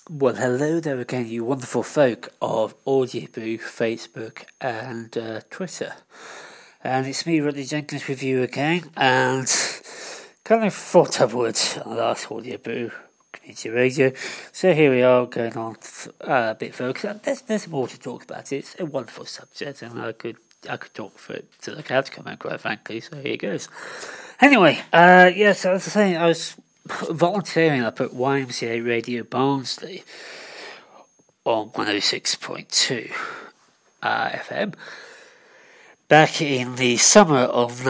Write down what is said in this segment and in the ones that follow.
Well, hello there again, you wonderful folk of Audioboo, Facebook, and Twitter. And it's me, Rodney Jenkins, with you again. And kind of thought I would on the last Audioboo Community Radio. So here we are, going on a bit further. There's more to talk about. It's a wonderful subject, and I could talk for it till the cows come out, quite frankly. So here goes. Anyway, so as I was saying, I was volunteering up at YMCA Radio Barnsley on 106.2 FM back in the summer of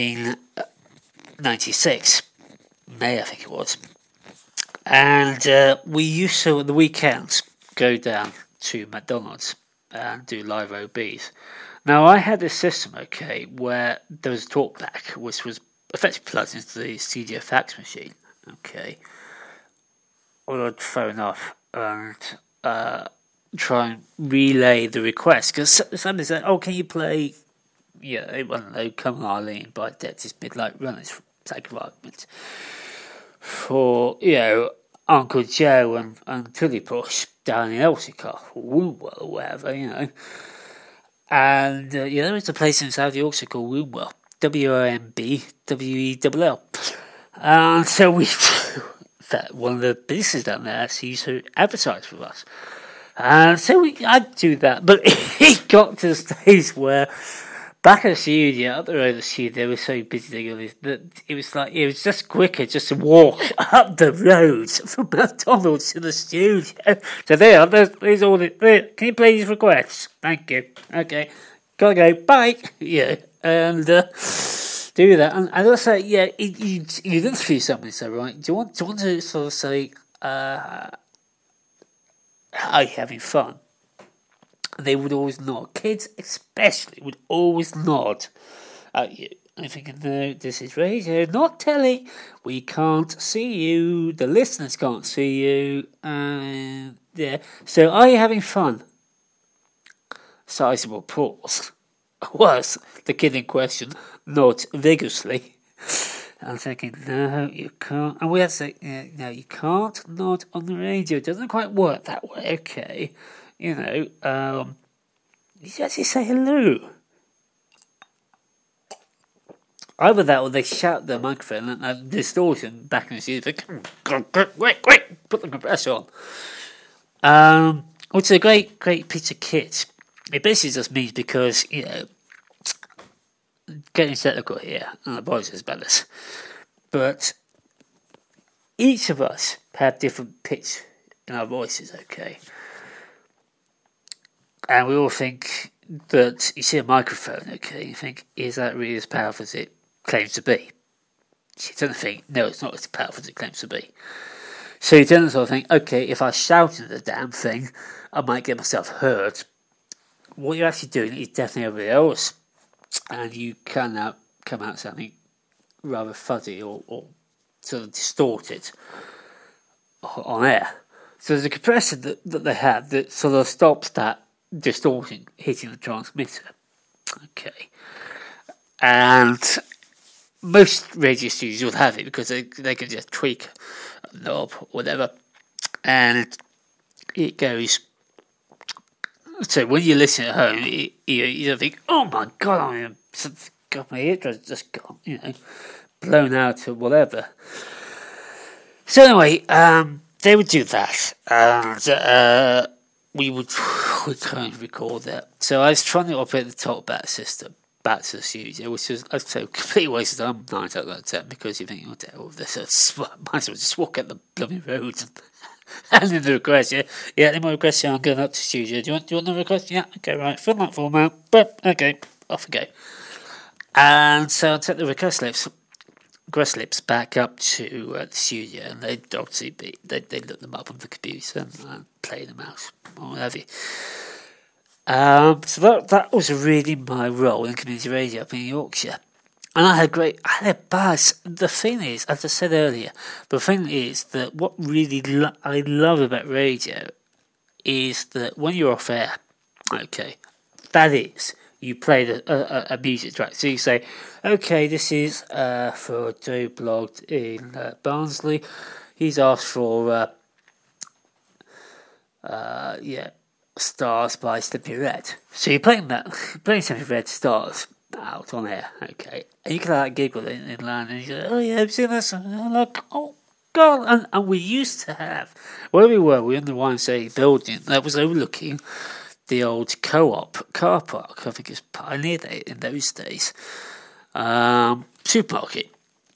1996, May I think it was, and we used to on the weekends go down to McDonald's and do live OBs. Now I had this system, where there was a talkback which was effectively plugged into the studio fax machine. Okay, or I'd phone off and try and relay the request, because somebody said, "Oh, can you play, I don't know, Come on Eileen by Dexys Midnight Runners, for sake of argument, for Uncle Joe and Tilly Push down in Elsicar or Wombwell or wherever, and there is a place in South Yorkshire called Wombwell, WOMBWELL. And so we, one of the businesses down there actually used to advertise for us. And so I'd do that. But it got to the stage where back at the studio, up the road of the studio, they were so busy that it was just quicker just to walk up the road from McDonald's to the studio. So there's all the, can you play these requests? Thank you. Okay. Gotta go. Bye. And, do that, and also, you interview somebody, so right? Do you want to sort of say, "Are you having fun?" And they would always nod. Kids, especially, would always nod at you. I'm thinking, no, this is radio, not telly. We can't see you. The listeners can't see you. And so are you having fun? Sizable pause. Was the kid in question nod vigorously? I'm thinking, no, you can't. And we had to say, no, you can't nod on the radio. It doesn't quite work that way, okay? Did you actually say hello? Either that or they shout the microphone and distortion back in the studio. Quick, put the compressor on. Which is a great piece of kit. It basically just means because, getting technical here, and the boys is better, but each of us have different pitch in our voices, okay? And we all think that you see a microphone, okay, you think, is that really as powerful as it claims to be? You tend to think, no, it's not as powerful as it claims to be. So you tend to sort of think, okay, if I shout at the damn thing, I might get myself heard. What you're actually doing is definitely everybody else, and you can come out something rather fuzzy or sort of distorted on air. So there's a compressor that they have that sort of stops that distortion hitting the transmitter. Okay. And most radio studios will have it because they can just tweak a knob or whatever, and it goes. So when you listen at home, you don't think, "Oh my God, my eardrums just got blown out or whatever." So anyway, they would do that, and we would try and record that. So I was trying to operate the talkback system back to the studio, which was, I'd say, completely wasted time 9 out of 10, because you think, "Oh, this, might as well just walk up the blooming road." And in the request, any more requests? I'm going up to the studio. Do you want the request? Yeah, okay, right. Fill that form out. But okay, off we go. And so I took the request slips back up to the studio, and they'd obviously they'd look them up on the computer and play them out or whatever. So that was really my role in community radio up in Yorkshire. And I had a buzz. The thing is, as I said earlier, the thing is that what really I love about radio is that when you're off air, okay, that is, you play a music track. So you say, okay, this is for Joe Blogged in Barnsley. He's asked for Stars by Stimpy Red. So you're playing Stimpy Red Stars out on air, okay? And you can like giggle in line and you go, oh yeah, I've seen this. And I'm like, oh God. And we used to have, where we were in the YMCA building that was overlooking the old Co-op car park. I think it's Pioneer Day in those days. Supermarket.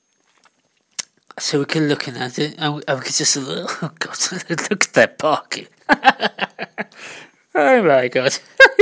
So we could look at it and we could just, oh God, look at that parking. Oh my God.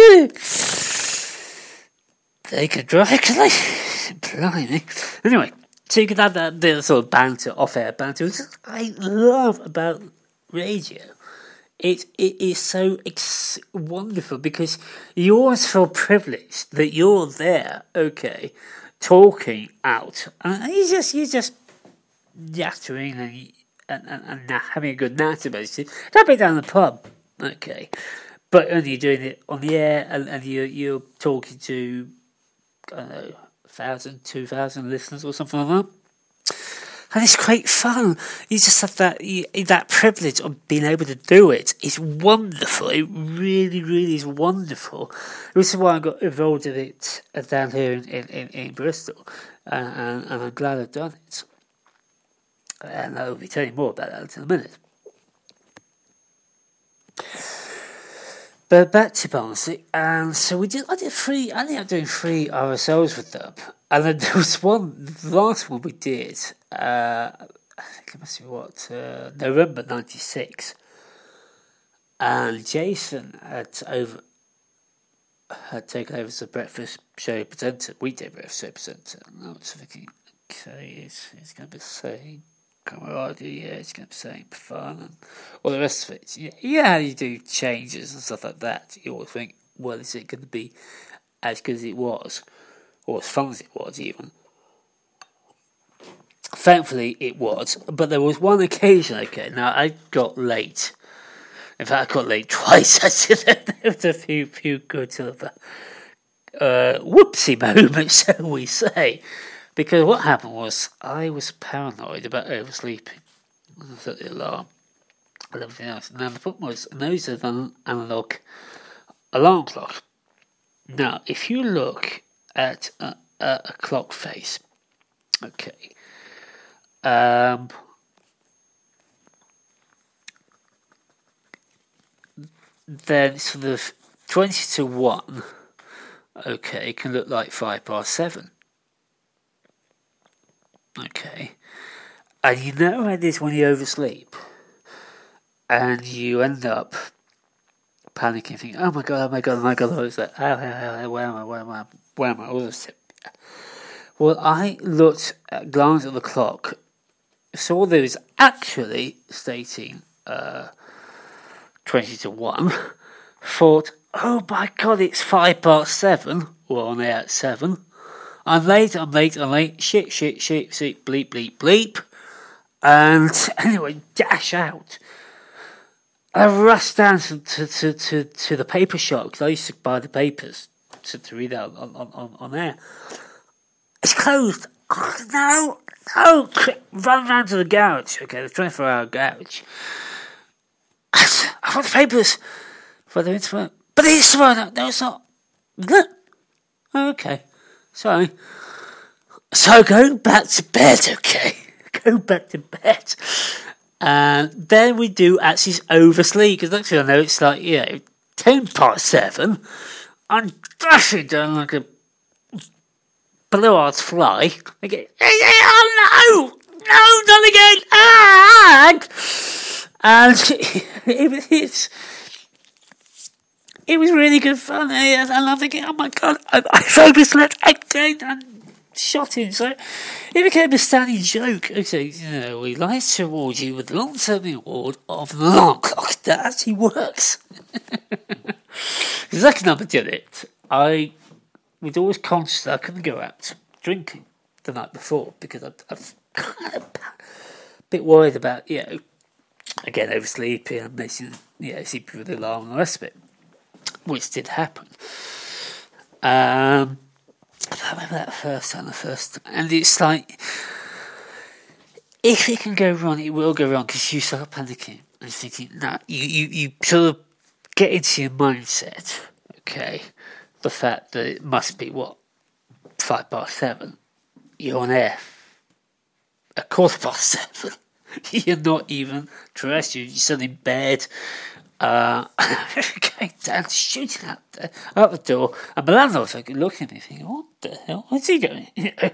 They could drive, could they? Blimey. Anyway, so you could have that bit of sort of banter, off-air banter, which I love about radio. It is so wonderful because you always feel privileged that you're there, okay, talking out. And you're just yattering and having a good natter, basically. Don't be down the pub, okay. But only you're doing it on the air and you're talking to, I don't know, 1,000, 2,000 listeners or something like that. And it's great fun. You just have that privilege of being able to do it. It's wonderful. It really, really is wonderful. Which is why I got involved in it down here in Bristol. And I'm glad I've done it. And I'll be telling you more about that in a minute. But back to Barnsley, and so I ended up doing 3 RSLs with them. And then there was the last one we did, I think it must be November 96. And Jason had taken over as a breakfast show presenter, weekday breakfast show presenter. And I was thinking, okay, it's going to be the same camaraderie, it's going to be the same fun, and all the rest of it. Yeah, you do changes and stuff like that. You always think, well, is it going to be as good as it was? Or as fun as it was, even. Thankfully, it was. But there was one occasion, okay, now I got late. In fact, I got late twice. There was a few good sort of whoopsie moments, shall we say. Because what happened was, I was paranoid about oversleeping. I set the alarm and everything else. Now, the problem was, those are an analog alarm clock. Now, if you look at a clock face, okay, then sort of 20 to 1, okay, can look like 7:05. Okay, and you know how it is when you oversleep, and you end up panicking, thinking, oh my god, what is that? Where am I? All this. Well, I glanced at the clock, saw there was actually stating 20 to 1, thought, oh my god, it's 7:05, we're on air at 7. I'm late, shit, bleep. And anyway, dash out. I rushed down to the paper shop, because I used to buy the papers to read out on air. It's closed. Oh, no. Run round to the garage, okay, the 24-hour garage. I want the papers for the instrument. But the instrument, no, it's not. Okay. Sorry. So going back to bed, okay? Go back to bed. And then we do actually oversleep, because next thing I know, it's like, 7:10. I'm dashing down like a blue-eyed fly. I get, oh no, not again, and it was really good fun, and I'm thinking, oh my god, I've overslept again, and shot in. So it became a standing joke. Okay, we lied to award you with the long-term award of the alarm clock. That actually works. The second time I did it, I was always conscious that I couldn't go out drinking the night before, because I was kind of a bit worried about, again, oversleeping and missing, sleeping with the alarm and the rest of it, which did happen. I remember that first time, and it's like, if it can go wrong, it will go wrong, because you start panicking. and you're thinking, nah, you sort of get into your mindset, okay, the fact that it must be, 7:05, you're on air, 7:15, you're not even dressed, you're still in bed, going down, shooting out the door, and my landlord's like looking at me thinking, what the hell, where's he going?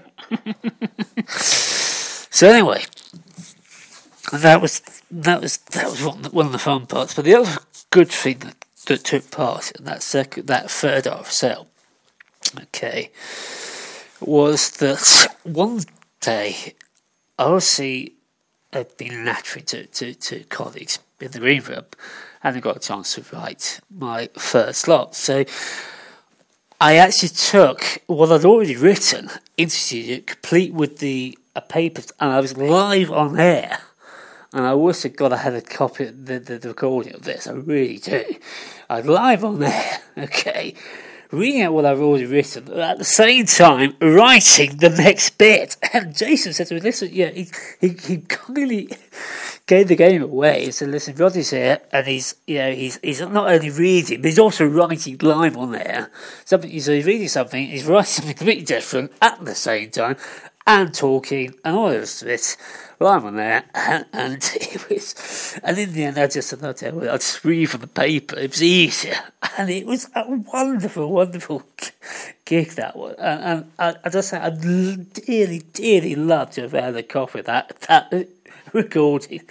So anyway, that was one of the fun parts. But the other good thing that took part in that third half sale, okay, was that one day obviously I'd been nattering to colleagues in the green room, and I got a chance to write my first lot. So I actually took what I'd already written, instituted it, complete with the papers, and I was live on air. And I wish to God I had a copy of the recording of this. I really do. I was live on air, okay, reading out what I've already written, but at the same time writing the next bit. And Jason said to me, listen, yeah, he kindly gave the game away. He said, listen, Roddy's here, and he's not only reading, but he's also writing live on air. He's reading something, he's writing something completely different at the same time, and talking, and all the rest of it, live on there, and it was, and in the end I just said, I'll just read from the paper, it was easier, and it was a wonderful, wonderful gig, that one, and I just say, I'd dearly, dearly love to have had a copy of that recording.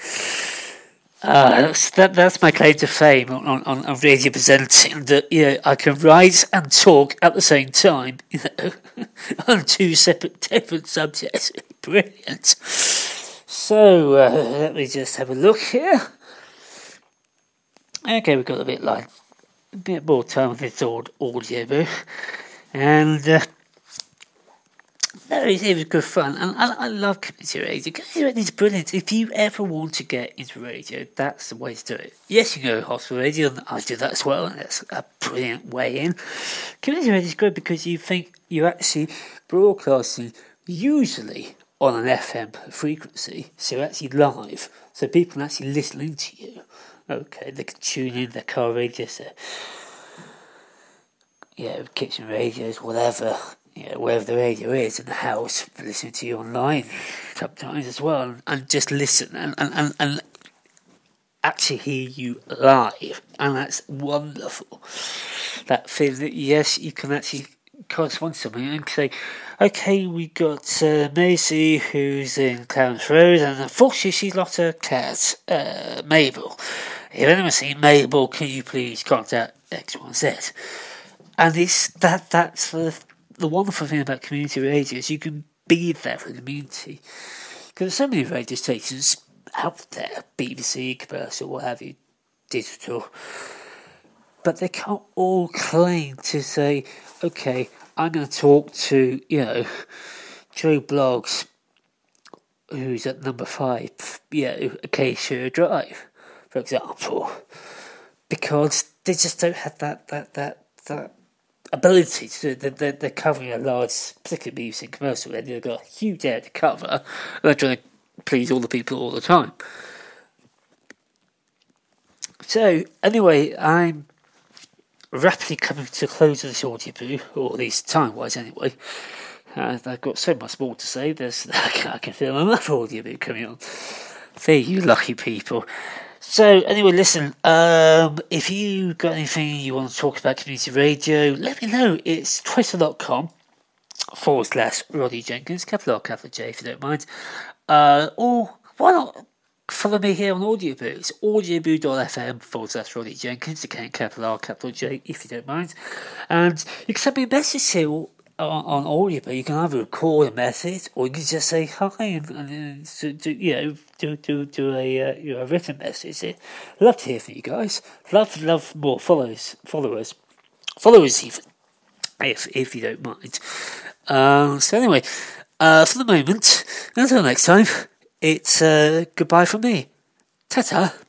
That's my claim to fame on radio presenting, that I can write and talk at the same time, on two separate different subjects. Brilliant. So let me just have a look here. Okay, we've got a bit more time with this audio booth, and it was good fun, and I love community radio. Community radio is brilliant. If you ever want to get into radio, that's the way to do it. Yes, you can go to hospital radio, and I do that as well, and that's a brilliant way in. Community radio is good because you think you're actually broadcasting usually on an FM frequency, so you're actually live, so people can actually listen to you. Okay, they can tune in their car radios, kitchen radios, whatever. Wherever the radio is in the house, listen to you online sometimes as well, and just listen and actually hear you live, and that's wonderful. That feeling that yes, you can actually correspond to something and say, okay, we got Maisie who's in Clarence Road, and unfortunately she's lost her cat, Mabel. If anyone's seen Mabel, can you please contact X1Z? And that's the wonderful thing about community radio is you can be there for the community. Because there's so many radio stations out there, BBC, commercial, what have you, digital. But they can't all claim to say, okay, I'm going to talk to, Joe Bloggs, who's at number 5, Acacia Drive, for example. Because they just don't have that ability to do. They're covering a large, particularly BBC commercial, and they've got a huge area to cover. They're trying to please all the people all the time. So, anyway, I'm rapidly coming to the close of this audio boo, or at least time-wise anyway. I've got so much more to say. I can feel another audio boo coming on. There, you lucky people. So, anyway, listen, if you got anything you want to talk about community radio, let me know. It's twitter.com/Roddy Jenkins, capital R, capital J, if you don't mind. Or why not follow me here on Audioboo? It's audioboo.fm/Roddy Jenkins, again, capital R, capital J, if you don't mind. And you can send me a message here on Audioboo. You can either record a message, or you can just say hi and do a written message. Love to hear from you guys. Love more followers even, if you don't mind. So anyway, for the moment, until next time, it's goodbye from me. Ta-ta.